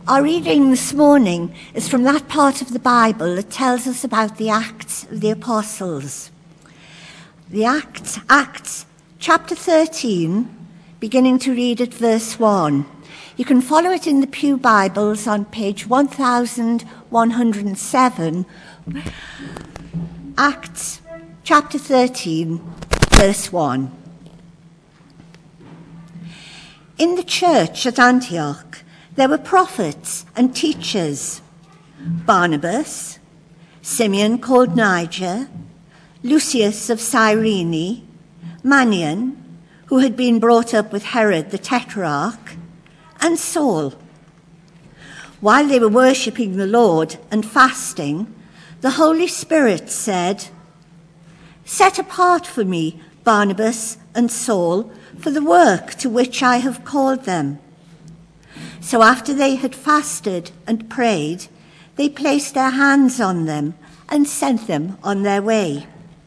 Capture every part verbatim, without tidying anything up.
Our reading this morning is from that part of the Bible that tells us about the Acts of the Apostles. The Acts, Acts chapter thirteen, beginning to read at verse one. You can follow it in the Pew Bibles on page one thousand one hundred seven. Acts chapter thirteen, verse one. In the church at Antioch, there were prophets and teachers: Barnabas, Simeon called Niger, Lucius of Cyrene, Manaen, who had been brought up with Herod the Tetrarch, and Saul. While they were worshipping the Lord and fasting, the Holy Spirit said, "Set apart for me Barnabas and Saul for the work to which I have called them." So after they had fasted and prayed, they placed their hands on them and sent them on their way.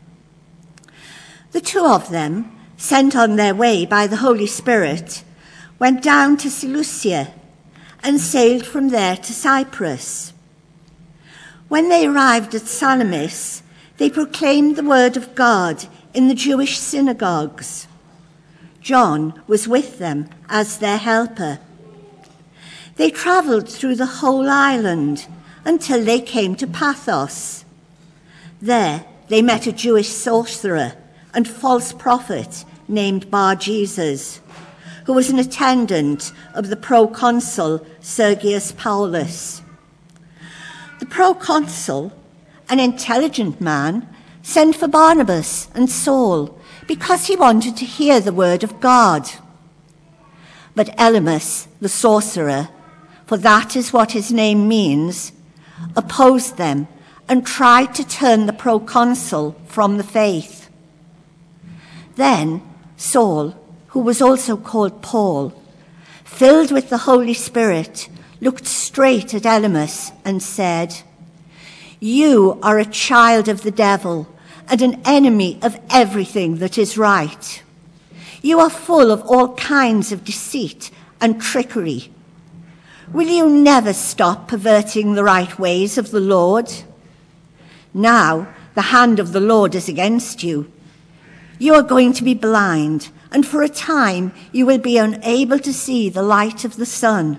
The two of them, sent on their way by the Holy Spirit, went down to Seleucia and sailed from there to Cyprus. When they arrived at Salamis, they proclaimed the word of God in the Jewish synagogues. John was with them as their helper. They travelled through the whole island until they came to Paphos. There they met a Jewish sorcerer and false prophet named Bar-Jesus, who was an attendant of the proconsul Sergius Paulus. The proconsul, an intelligent man, sent for Barnabas and Saul because he wanted to hear the word of God. But Elymas, the sorcerer, for that is what his name means, opposed them and tried to turn the proconsul from the faith. Then Saul, who was also called Paul, filled with the Holy Spirit, looked straight at Elymas and said, "You are a child of the devil and an enemy of everything that is right. You are full of all kinds of deceit and trickery. Will you never stop perverting the right ways of the Lord? Now the hand of the Lord is against you. You are going to be blind, and for a time you will be unable to see the light of the sun."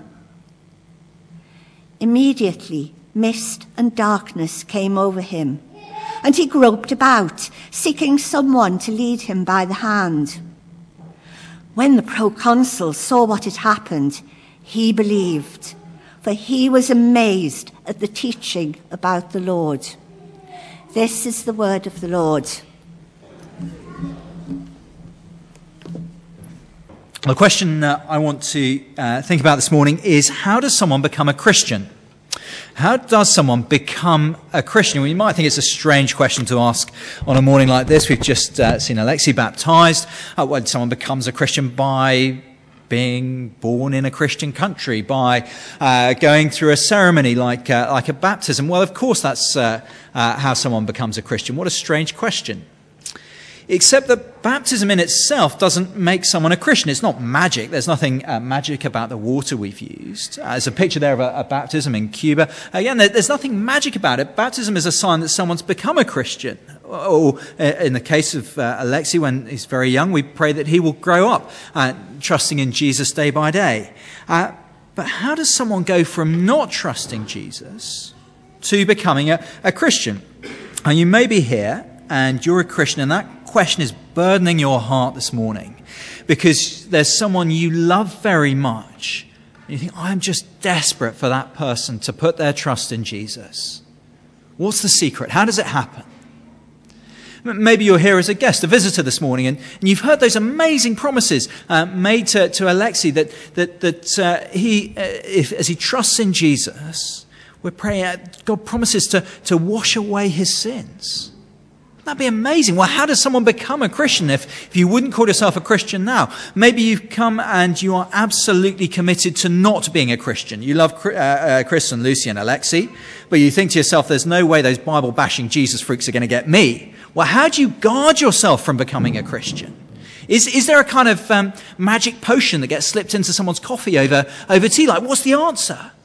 Immediately mist and darkness came over him, and he groped about, seeking someone to lead him by the hand. When the proconsul saw what had happened, he believed, for he was amazed at the teaching about the Lord. This is the word of the Lord. The question uh, I want to uh, think about this morning is, how does someone become a Christian? How does someone become a Christian? Well, you might think it's a strange question to ask on a morning like this. We've just uh, seen Alexi baptized. Uh, well, someone becomes a Christian by being born in a Christian country, by uh, going through a ceremony like uh, like a baptism. Well, of course, that's uh, uh, how someone becomes a Christian. What a strange question. Except that baptism in itself doesn't make someone a Christian. It's not magic. There's nothing uh, magic about the water we've used. Uh, there's a picture there of a, a baptism in Cuba. Again, there, there's nothing magic about it. Baptism is a sign that someone's become a Christian. Or uh, in the case of uh, Alexi, when he's very young, we pray that he will grow up uh, trusting in Jesus day by day. Uh, but how does someone go from not trusting Jesus to becoming a, a Christian? And you may be here and you're a Christian, and that question is burdening your heart this morning because there's someone you love very much and you think, I'm just desperate for that person to put their trust in Jesus. What's the secret? How does it happen? Maybe you're here as a guest, a visitor this morning, and, and you've heard those amazing promises uh, made to, to Alexi that that that uh, he, uh, if, as he trusts in Jesus, we're praying. Uh, God promises to to wash away his sins. That'd be amazing. Well, how does someone become a Christian if, if you wouldn't call yourself a Christian now? Maybe you've come and you are absolutely committed to not being a Christian. You love uh, uh, Chris and Lucy and Alexi, but you think to yourself, there's no way those Bible-bashing Jesus freaks are going to get me. Well, how do you guard yourself from becoming a Christian? Is is there a kind of um, magic potion that gets slipped into someone's coffee over, over tea? Like, what's the answer?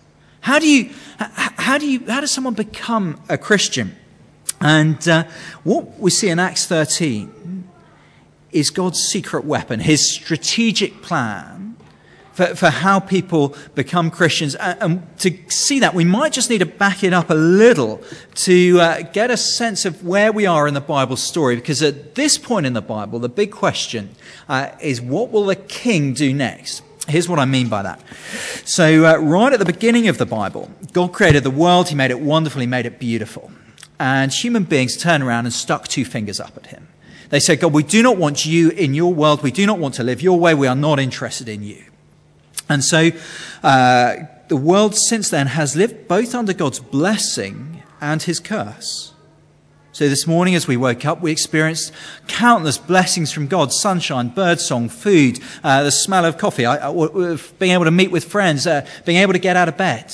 How do you, how do you, how does someone become a Christian? And uh, what we see in Acts thirteen is God's secret weapon, his strategic plan for, for how people become Christians. And, and to see that, we might just need to back it up a little to uh, get a sense of where we are in the Bible story. Because at this point in the Bible, the big question uh, is, what will the king do next? Here's what I mean by that. So uh, right at the beginning of the Bible, God created the world. He made it wonderful. He made it beautiful. And human beings turned around and stuck two fingers up at him. They said, God, we do not want you in your world. We do not want to live your way. We are not interested in you. And so uh, the world since then has lived both under God's blessing and his curse. So this morning as we woke up, we experienced countless blessings from God: sunshine, birdsong, food, uh, the smell of coffee, I, I, being able to meet with friends, uh, being able to get out of bed.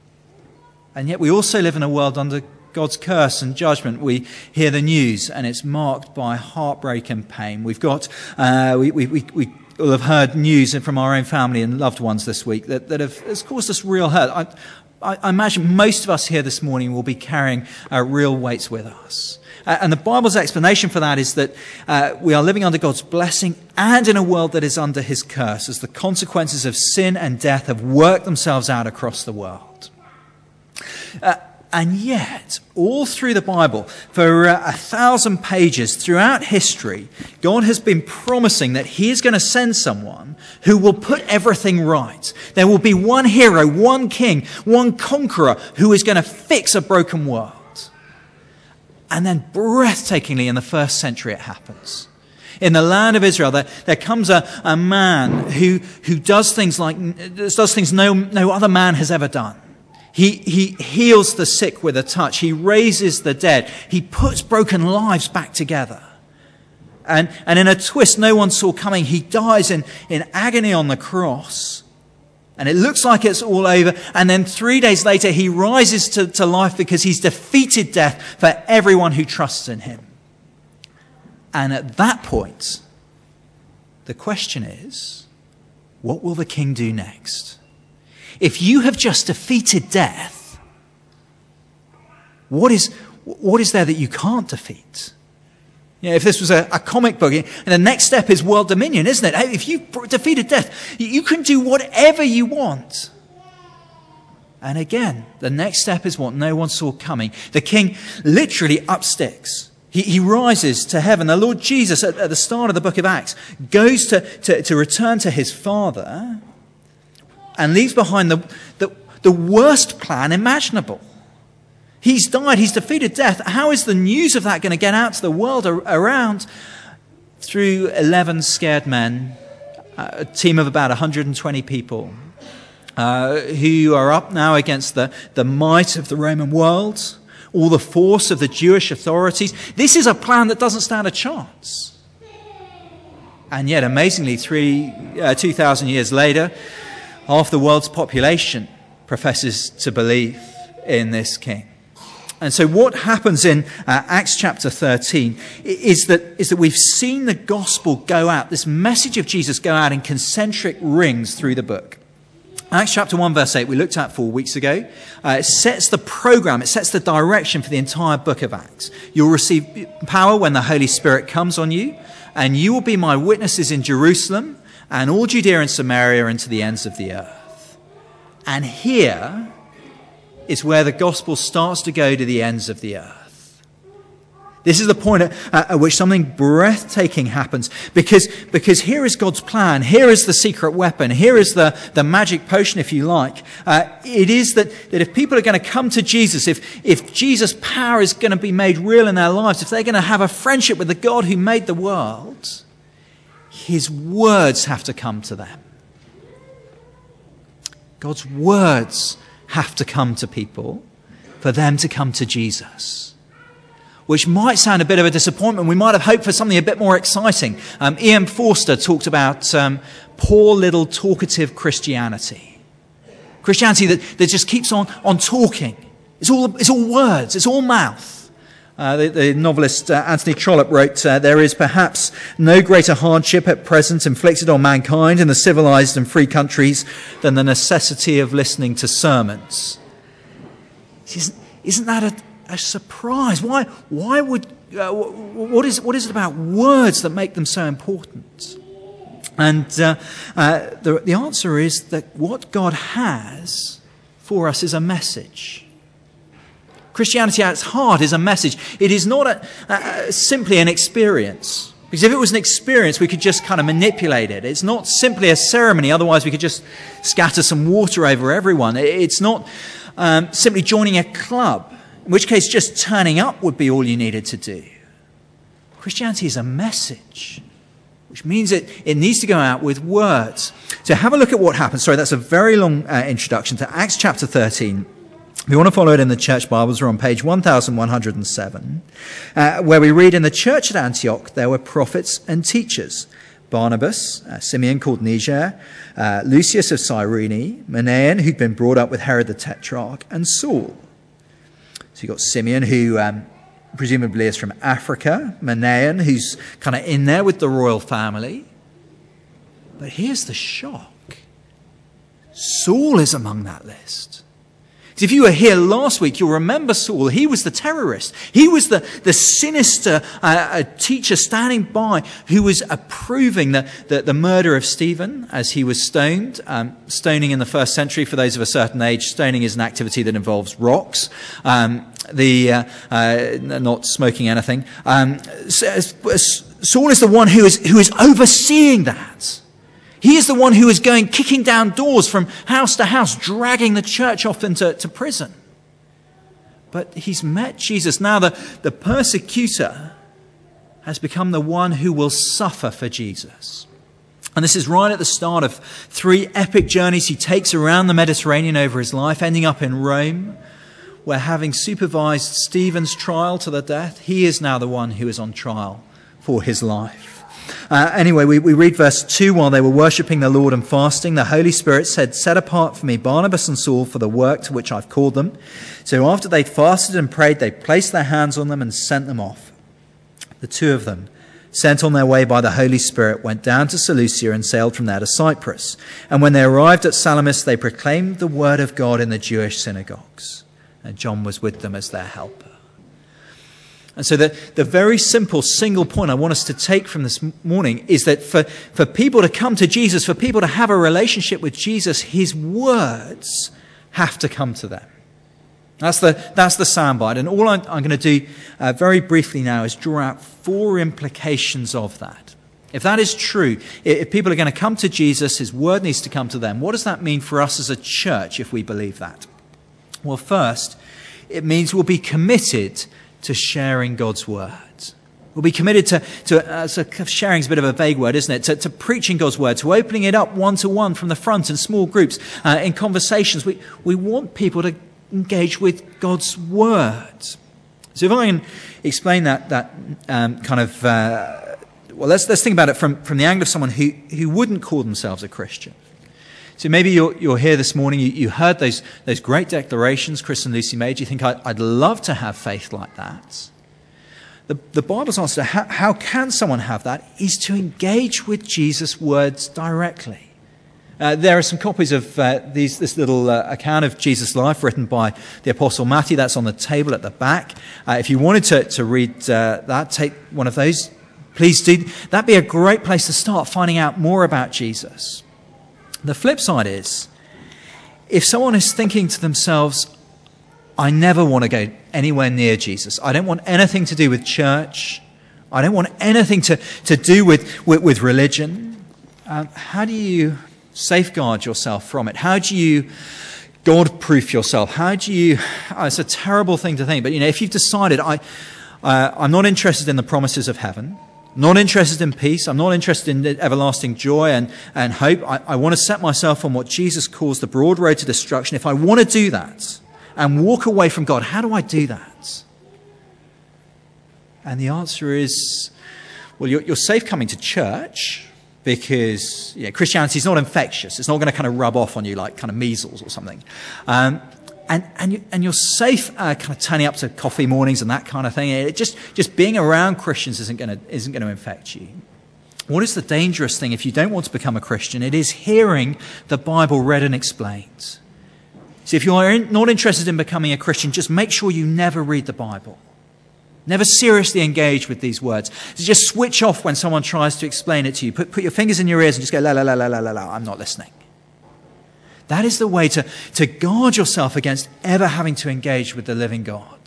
And yet we also live in a world under God's curse and judgment. We hear the news and it's marked by heartbreak and pain. We've got, uh, we, we, we, we will have heard news from our own family and loved ones this week that, that have has caused us real hurt. I, I imagine most of us here this morning will be carrying uh, real weights with us. Uh, and the Bible's explanation for that is that uh, we are living under God's blessing and in a world that is under his curse, as the consequences of sin and death have worked themselves out across the world. Uh, and yet, all through the Bible, for uh, a thousand pages throughout history, God has been promising that he is going to send someone who will put everything right. There will be one hero, one king, one conqueror who is going to fix a broken world. And then breathtakingly in the first century it happens. In the land of Israel, there, there comes a, a man who, who does things like does things no, no other man has ever done. He, he heals the sick with a touch. He raises the dead. He puts broken lives back together. And, and in a twist no one saw coming, he dies in, in agony on the cross. And it looks like it's all over. And then three days later, he rises to, to life because he's defeated death for everyone who trusts in him. And at that point, the question is, what will the king do next? If you have just defeated death, what is, what is there that you can't defeat? You know, if this was a, a comic book, and the next step is world dominion, isn't it? If you've defeated death, you can do whatever you want. And again, the next step is what no one saw coming. The king literally up sticks. He, he rises to heaven. The Lord Jesus, at, at the start of the book of Acts, goes to, to, to return to his Father and leaves behind the, the, the worst plan imaginable. He's died, he's defeated death. How is the news of that going to get out to the world around? Through eleven scared men, a team of about one hundred twenty people, uh, who are up now against the, the might of the Roman world, all the force of the Jewish authorities. This is a plan that doesn't stand a chance. And yet, amazingly, three, uh, two thousand years later, half the world's population professes to believe in this king. And so what happens in uh, Acts chapter thirteen is that, is that we've seen the gospel go out, this message of Jesus go out in concentric rings through the book. Acts chapter one verse eight we looked at four weeks ago. Uh, it sets the program, it sets the direction for the entire book of Acts. You'll receive power when the Holy Spirit comes on you, and you will be my witnesses in Jerusalem and all Judea and Samaria and to the ends of the earth. And here is where the gospel starts to go to the ends of the earth. This is the point at, at which something breathtaking happens, because, because here is God's plan. Here is the secret weapon. Here is the, the magic potion, if you like. Uh, it is that, that if people are going to come to Jesus, if, if Jesus' power is going to be made real in their lives, if they're going to have a friendship with the God who made the world, his words have to come to them. God's words have to come to people for them to come to Jesus. Which might sound a bit of a disappointment. We might have hoped for something a bit more exciting. Um, Ian Forster talked about um, poor little talkative Christianity. Christianity that, that just keeps on, on talking. It's all, it's all words. It's all mouth. Uh, the, the novelist uh, Anthony Trollope wrote, uh, there is perhaps no greater hardship at present inflicted on mankind in the civilized and free countries than the necessity of listening to sermons. Isn't, isn't that a, a surprise? Why, why would, uh, what, is, what is it about words that make them so important? And uh, uh, the, the answer is that what God has for us is a message. Christianity at its heart is a message. It is not a, a, simply an experience. Because if it was an experience, we could just kind of manipulate it. It's not simply a ceremony, otherwise we could just scatter some water over everyone. It's not um, simply joining a club, in which case just turning up would be all you needed to do. Christianity is a message, which means it, it needs to go out with words. So have a look at what happens. Sorry, that's a very long uh, introduction to Acts chapter thirteen. If you want to follow it in the church Bibles, we're on page one thousand one hundred seven, uh, where we read, in the church at Antioch there were prophets and teachers. Barnabas, uh, Simeon called Niger, uh, Lucius of Cyrene, Manaen, who'd been brought up with Herod the Tetrarch, and Saul. So you've got Simeon, who um, presumably is from Africa, Manaen, who's kind of in there with the royal family. But here's the shock. Saul is among that list. If you were here last week, you'll remember Saul. He was the terrorist. He was the, the sinister uh, teacher standing by who was approving the, the, the murder of Stephen as he was stoned. Um, stoning in the first century, for those of a certain age, stoning is an activity that involves rocks. Um, the uh, uh, not smoking anything. Um, Saul is the one who is who is overseeing that. He is the one who is going kicking down doors from house to house, dragging the church off into to prison. But he's met Jesus. Now the, the persecutor has become the one who will suffer for Jesus. And this is right at the start of three epic journeys he takes around the Mediterranean over his life, ending up in Rome, where, having supervised Stephen's trial to the death, he is now the one who is on trial for his life. Uh, anyway, we, we read verse two. While they were worshipping the Lord and fasting, the Holy Spirit said, "Set apart for me Barnabas and Saul for the work to which I've called them." So after they'd fasted and prayed, they placed their hands on them and sent them off. The two of them, sent on their way by the Holy Spirit, went down to Seleucia and sailed from there to Cyprus. And when they arrived at Salamis, they proclaimed the word of God in the Jewish synagogues. And John was with them as their helper. And so the, the very simple single point I want us to take from this morning is that for, for people to come to Jesus, for people to have a relationship with Jesus, his words have to come to them. That's the, that's the soundbite. And all I'm, I'm going to do uh, very briefly now is draw out four implications of that. If that is true, if people are going to come to Jesus, his word needs to come to them. What does that mean for us as a church if we believe that? Well, first, it means we'll be committed to sharing God's word. We'll be committed to, to uh, so sharing is a bit of a vague word, isn't it? To, to preaching God's word, to opening it up one-to-one from the front in small groups, uh, in conversations. We, we want people to engage with God's word. So if I can explain that, that um, kind of, uh, well, let's, let's think about it from, from the angle of someone who, who wouldn't call themselves a Christian. So maybe you're, you're here this morning, you, you heard those, those great declarations Chris and Lucy made. You think, I'd, I'd love to have faith like that. The, the Bible's answer to how, how can someone have that is to engage with Jesus' words directly. Uh, there are some copies of uh, these, this little uh, account of Jesus' life written by the Apostle Matthew. That's on the table at the back. Uh, if you wanted to, to read uh, that, take one of those. Please do. That'd be a great place to start finding out more about Jesus. The flip side is, if someone is thinking to themselves, I never want to go anywhere near Jesus. I don't want anything to do with church. I don't want anything to, to do with, with, with religion. Um, how do you safeguard yourself from it? How do you God-proof yourself? How do you... Oh, it's a terrible thing to think, but you know, if you've decided, I, uh, I'm not interested in the promises of heaven, not interested in peace, I'm not interested in everlasting joy and, and hope. I, I want to set myself on what Jesus calls the broad road to destruction. If I want to do that and walk away from God, how do I do that? And the answer is, well, you're, you're safe coming to church because you know, Christianity is not infectious. It's not going to kind of rub off on you like kind of measles or something. Um, And and, you, and you're safe uh, kind of turning up to coffee mornings and that kind of thing. It just just being around Christians isn't going to isn't going to infect you. What is the dangerous thing if you don't want to become a Christian? It is hearing the Bible read and explained. So if you are in, not interested in becoming a Christian, just make sure you never read the Bible. Never seriously engage with these words. So just switch off when someone tries to explain it to you. Put, put your fingers in your ears and just go, la, la, la, la, la, la, la, I'm not listening. That is the way to, to guard yourself against ever having to engage with the living God.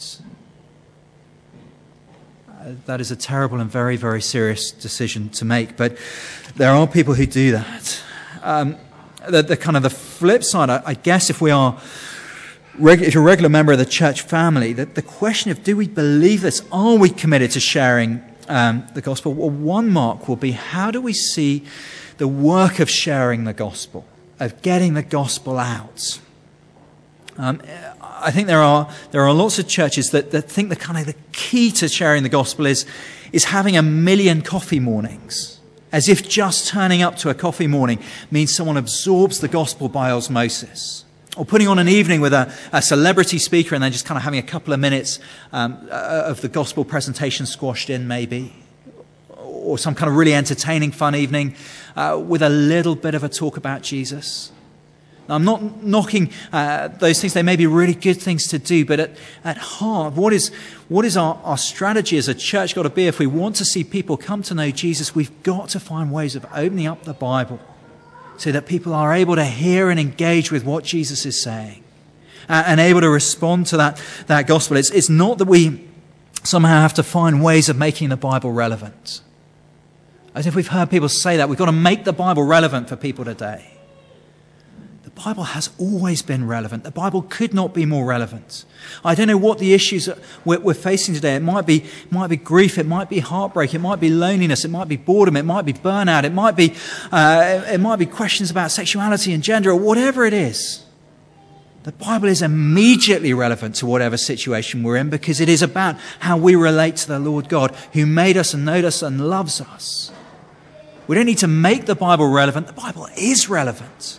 Uh, that is a terrible and very, very serious decision to make. But there are people who do that. Um, the, the kind of the flip side, I, I guess if we are... If you're a regular member of the church family, that the question of do we believe this? Are we committed to sharing um, the gospel? Well, one mark will be how do we see the work of sharing the gospel, of getting the gospel out? Um, I think there are there are lots of churches that, that think the kind of the key to sharing the gospel is is having a million coffee mornings, as if just turning up to a coffee morning means someone absorbs the gospel by osmosis. Or putting on an evening with a, a celebrity speaker and then just kind of having a couple of minutes um, uh, of the gospel presentation squashed in maybe. Or some kind of really entertaining, fun evening uh, with a little bit of a talk about Jesus. Now, I'm not knocking uh, those things. They may be really good things to do. But at, at heart, what is, what is our, our strategy as a church got to be? If we want to see people come to know Jesus, we've got to find ways of opening up the Bible, so that people are able to hear and engage with what Jesus is saying uh, and able to respond to that, that gospel. It's, it's not that we somehow have to find ways of making the Bible relevant. As if we've heard people say that, we've got to make the Bible relevant for people today. The Bible has always been relevant. The Bible could not be more relevant. I don't know what the issues we're, we're facing today. It might be, it might be grief. It might be heartbreak. It might be loneliness. It might be boredom. It might be burnout. It might be, uh, it might be questions about sexuality and gender or whatever it is. The Bible is immediately relevant to whatever situation we're in because it is about how we relate to the Lord God who made us and knows us and loves us. We don't need to make the Bible relevant. The Bible is relevant.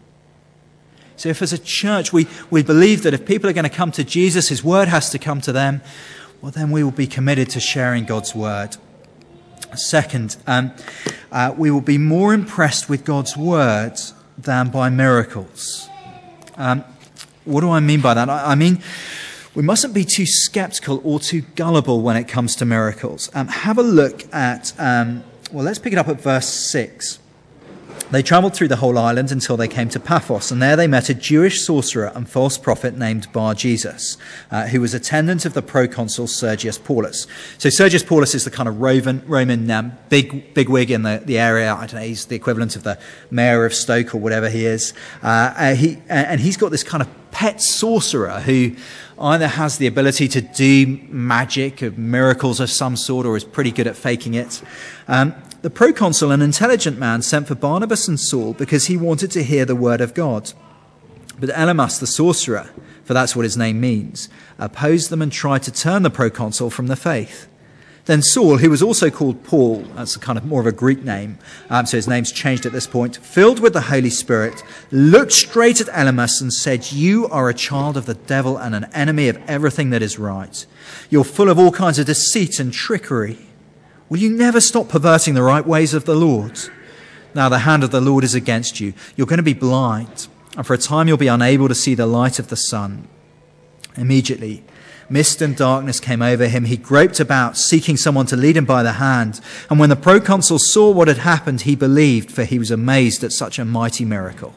So if as a church we, we believe that if people are going to come to Jesus, his word has to come to them, well then we will be committed to sharing God's word. Second, um, uh, we will be more impressed with God's word than by miracles. Um, what do I mean by that? I, I mean, we mustn't be too skeptical or too gullible when it comes to miracles. Um, have a look at, um, well, let's pick it up at verse six. They travelled through the whole island until they came to Paphos, and there they met a Jewish sorcerer and false prophet named Bar-Jesus, uh, who was attendant of the proconsul Sergius Paulus. So Sergius Paulus is the kind of Roman, Roman um, big bigwig in the, the area. I don't know, he's the equivalent of the mayor of Stoke or whatever he is. Uh, uh, he, and he's got this kind of pet sorcerer who either has the ability to do magic or miracles of some sort or is pretty good at faking it. Um, The proconsul, an intelligent man, sent for Barnabas and Saul because he wanted to hear the word of God. But Elymas, the sorcerer, for that's what his name means, opposed them and tried to turn the proconsul from the faith. Then Saul, who was also called Paul, that's a kind of more of a Greek name, um, so his name's changed at this point, filled with the Holy Spirit, looked straight at Elymas and said, "You are a child of the devil and an enemy of everything that is right. You're full of all kinds of deceit and trickery. Will you never stop perverting the right ways of the Lord? Now the hand of the Lord is against you. You're going to be blind, and for a time you'll be unable to see the light of the sun." Immediately, mist and darkness came over him. He groped about, seeking someone to lead him by the hand. And when the proconsul saw what had happened, he believed, for he was amazed at such a mighty miracle.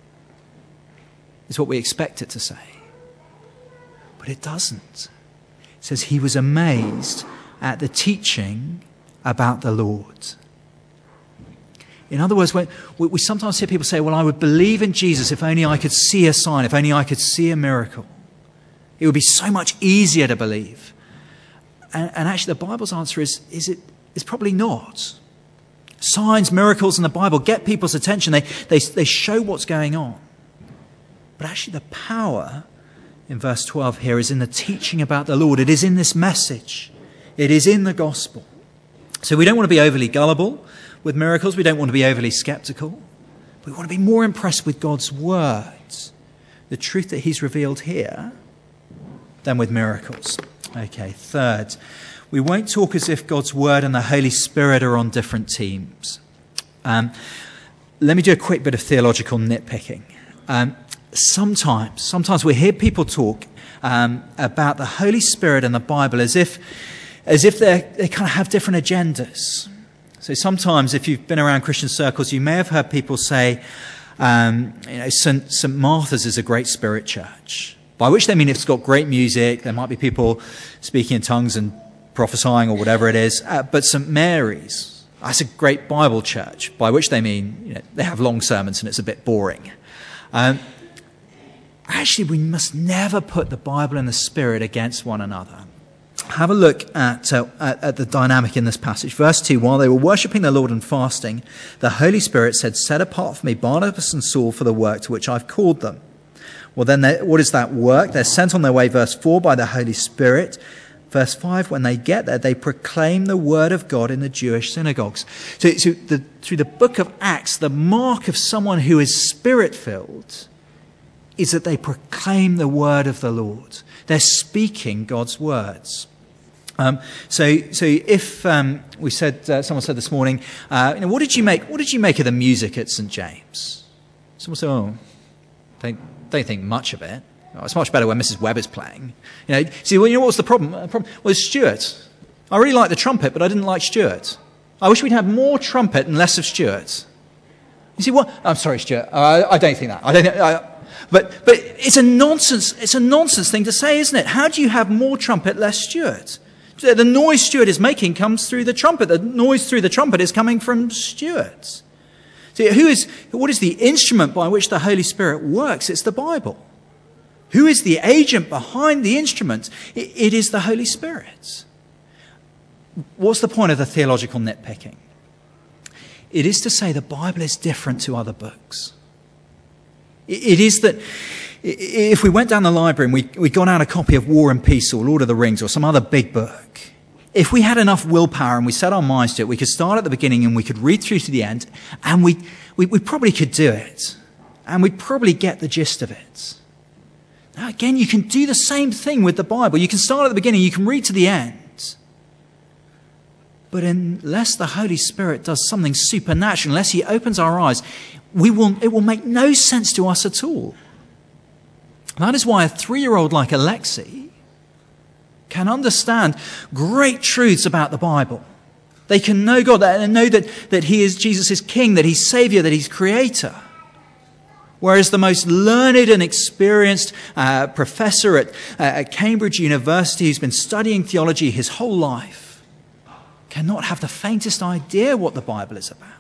It's what we expect it to say. But it doesn't. It says he was amazed at the teaching about the Lord. In other words, when we, we sometimes hear people say, well, I would believe in Jesus if only I could see a sign, if only I could see a miracle. It would be so much easier to believe. And, and actually the Bible's answer is, is it is probably not. Signs, miracles in the Bible get people's attention. They, they, they show what's going on. But actually the power in verse twelve here is in the teaching about the Lord. It is in this message. It is in the gospel. So we don't want to be overly gullible with miracles. We don't want to be overly skeptical. We want to be more impressed with God's words, the truth that he's revealed here, than with miracles. Okay, third, we won't talk as if God's word and the Holy Spirit are on different teams. Um, let me do a quick bit of theological nitpicking. Um, sometimes, sometimes we hear people talk um, about the Holy Spirit and the Bible as if, as if they they kind of have different agendas. So sometimes, if you've been around Christian circles, you may have heard people say, um, you know, Saint Saint Martha's is a great spirit church. By which they mean it's got great music. There might be people speaking in tongues and prophesying or whatever it is. Uh, but Saint Mary's, that's a great Bible church. By which they mean, you know, they have long sermons and it's a bit boring. Um, actually, we must never put the Bible and the Spirit against one another. Have a look at, uh, at, at the dynamic in this passage. Verse two, while they were worshipping the Lord and fasting, the Holy Spirit said, set apart for me Barnabas and Saul for the work to which I've called them. Well, then they, what is that work? They're sent on their way, verse four, by the Holy Spirit. Verse five, when they get there, they proclaim the word of God in the Jewish synagogues. So, so the, through the book of Acts, the mark of someone who is Spirit-filled is that they proclaim the word of the Lord. They're speaking God's words. Um, so, so if um, we said, uh, someone said this morning, uh, you know, what did you make? What did you make of the music at Saint James? Someone said, "Oh, they don't think much of it. Oh, it's much better when Missus Webb is playing." You know, see, well, you know what was the problem? The problem was Stuart. I really liked the trumpet, but I didn't like Stuart. I wish we'd have more trumpet and less of Stuart. You see what? I'm sorry, Stuart. Uh, I don't think that. I don't. Think, I, but but it's a nonsense. It's a nonsense thing to say, isn't it? How do you have more trumpet, less Stuart? The noise Stuart is making comes through the trumpet. The noise through the trumpet is coming from Stuart. See, who is, what is the instrument by which the Holy Spirit works? It's the Bible. Who is the agent behind the instrument? It, it is the Holy Spirit. What's the point of the theological nitpicking? It is to say the Bible is different to other books. It, it is that if we went down the library and we, we got out a copy of War and Peace or Lord of the Rings or some other big book, if we had enough willpower and we set our minds to it, we could start at the beginning and we could read through to the end, and we, we, we probably could do it. And we'd probably get the gist of it. Now, again, you can do the same thing with the Bible. You can start at the beginning, you can read to the end. But unless the Holy Spirit does something supernatural, unless he opens our eyes, we will, it will make no sense to us at all. That is why a three-year-old like Alexei can understand great truths about the Bible. They can know God and know that, that he is Jesus is King, that he's Saviour, that he's Creator. Whereas the most learned and experienced uh, professor at, uh, at Cambridge University who's been studying theology his whole life cannot have the faintest idea what the Bible is about.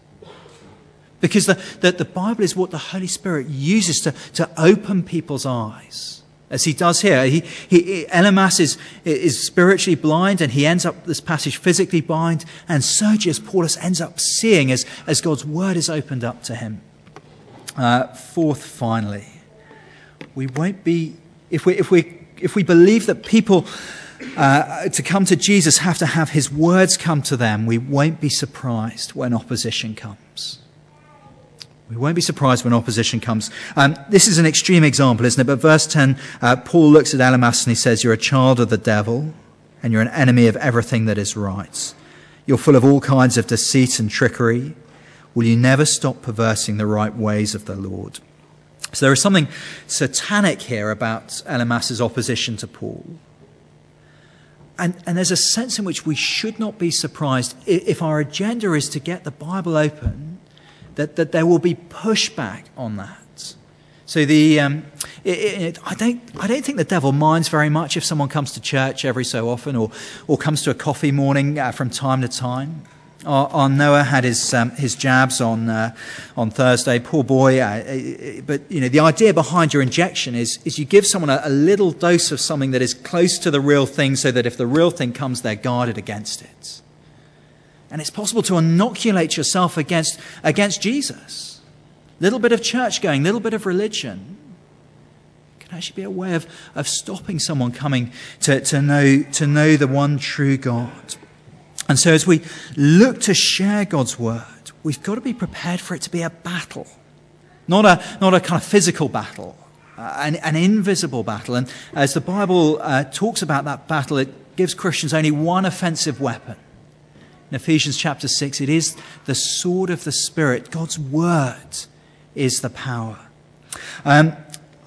Because the, the, the Bible is what the Holy Spirit uses to, to open people's eyes. As he does here. He, he, Elymas is, is spiritually blind, and he ends up, this passage, physically blind. And Sergius Paulus ends up seeing as, as God's word is opened up to him. Uh, fourth, finally, we won't be, if we, if we, if we believe that people uh, to come to Jesus have to have his words come to them, we won't be surprised when opposition comes. We won't be surprised when opposition comes. Um, this is an extreme example, isn't it? But verse ten, uh, Paul looks at Elymas and he says, you're a child of the devil and you're an enemy of everything that is right. You're full of all kinds of deceit and trickery. Will you never stop perversing the right ways of the Lord? So there is something satanic here about Elymas's opposition to Paul. And, and there's a sense in which we should not be surprised if our agenda is to get the Bible open, that, that there will be pushback on that. So the um, it, it, I don't I don't think the devil minds very much if someone comes to church every so often, or or comes to a coffee morning uh, from time to time. Our, our Noah had his um, his jabs on uh, on Thursday. Poor boy. Uh, but you know the idea behind your injection is is you give someone a, a little dose of something that is close to the real thing, so that if the real thing comes, they're guarded against it. And it's possible to inoculate yourself against, against Jesus. Little bit of church going, little bit of religion can actually be a way of, of stopping someone coming to, to know, to know the one true God. And so as we look to share God's word, we've got to be prepared for it to be a battle. Not a, not a kind of physical battle, uh, an, an invisible battle. And as the Bible uh, talks about that battle, it gives Christians only one offensive weapon. In Ephesians chapter six, it is the sword of the Spirit. God's word is the power. Um,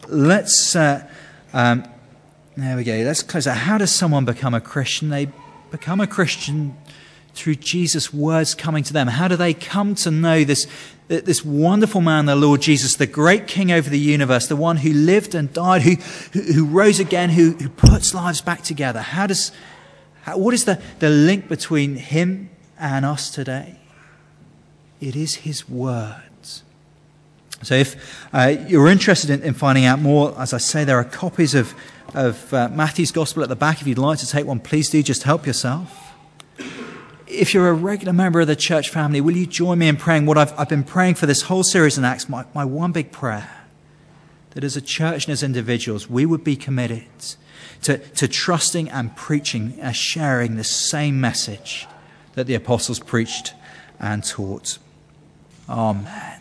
let's, uh, um, there we go. Let's close out. How does someone become a Christian? They become a Christian through Jesus' words coming to them. How do they come to know this, this wonderful man, the Lord Jesus, the great King over the universe, the one who lived and died, who, who, who rose again, who, who puts lives back together? How does, how, what is the, the link between him and us today? It is his words. So if uh, you're interested in, in finding out more, as I say, there are copies of, of uh, Matthew's Gospel at the back. If you'd like to take one, please do. Just help yourself. If you're a regular member of the church family, will you join me in praying what I've, I've been praying for this whole series in Acts, my, my one big prayer, that as a church and as individuals, we would be committed to, to trusting and preaching and sharing the same message that the apostles preached and taught. Amen.